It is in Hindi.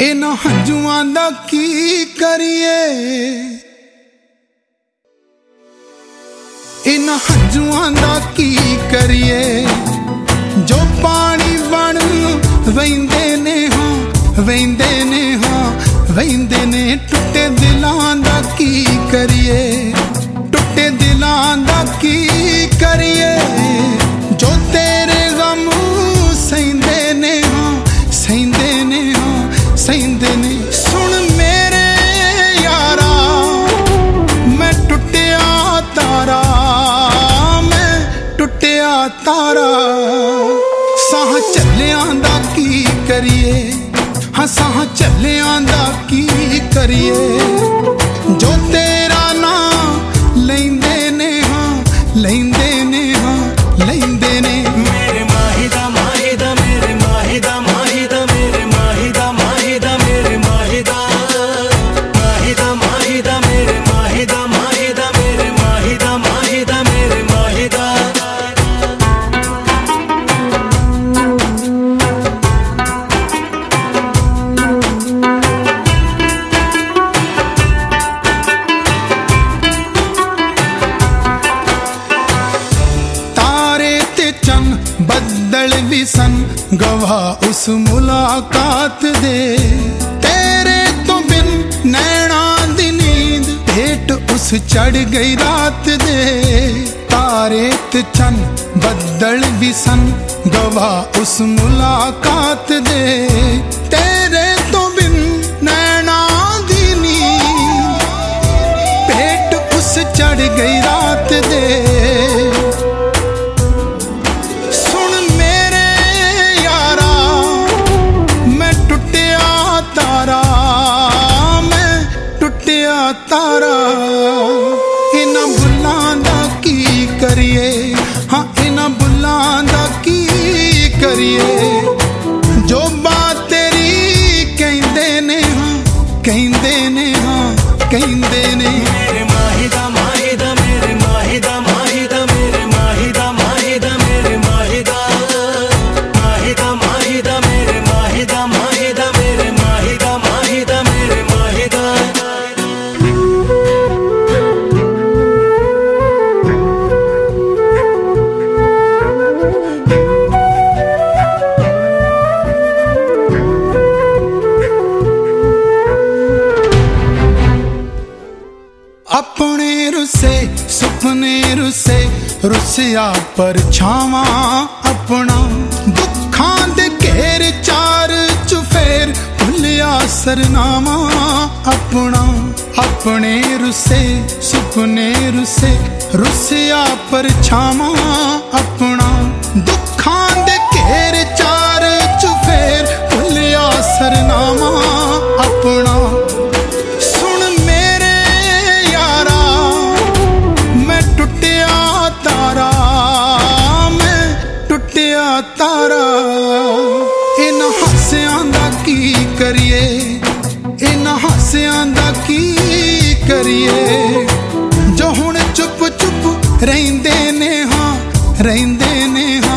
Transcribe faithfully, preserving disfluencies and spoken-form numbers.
इन्हां हंजुआं दा की करिए, इन्हां हंजुआं दा की करिए, जो पानी बन वहिंदे ने हाँ वहिंदे ने हाँ वहिंदे ने। टुटे दिलां दा की करिए, टुटे दिलां दा की करिए, जो तेरे गम सहिंदे ने हाँ सहिंदे ने हाँ सहिंदे ने। सुन मेरे यारा मैं टुटिया तारा, मैं टुटिया तारा। साह चलियां दा की करिए, हाँ साह चलियां दा की करिए, जो तेरा नाम लैंदे ने हाँ लैंदे ने हाँ लैंदे ने। मेरे माहिदा माहिदा मेरे माहिदा माहिदा मेरे माहिदा माहिदा मेरे माहिदा माहिदा माहिदा मेरे माहिदा माहिदा मेरे माहिदा माहिदा मेरे माहिदा। बदल भी सन गवाह उस मुलाकात दे, तेरे तो बिन नैना दी नींद भेंट उस चढ़ गई रात दे। तारे ते चन बदल भी सन गवाह उस मुलाकात दे, तेरे तो बिन नैना दी नींद भेंट उस चढ़ गई रात दे। तारा इन्हां बुल्लां दा की करिए, हाँ इन्हां बुल्लां दा की करिए, जो बात तेरी कहंदे ने हाँ कहंदे ने हाँ कहंदे ने। मेरे माहिदा माहिदा मेरे माहिदा माहिदा मेरे माहिदा माहिदा मेरे माहिदा माहिदा माहिदा मेरे माहिदा माहिदा मेरे माहिदा माहिदा मेरे माहिदा। अपने रुसे सुपने रुसे रुसिया परछावां अपना, दुखां दे घेर चार चुफेर भुलिया सरनामा अपना। अपने रुसे सुपने रुसे रुसिया परछावां अपना, दुखां दे घेर चार चुफेर भुलिया सरनामा अपना। तारा इन्हां हासियां दा की करिए, इन्हां हासियां दा की करिए, जो हुण चुप चुप रहिंदे ने हाँ रहिंदे ने हाँ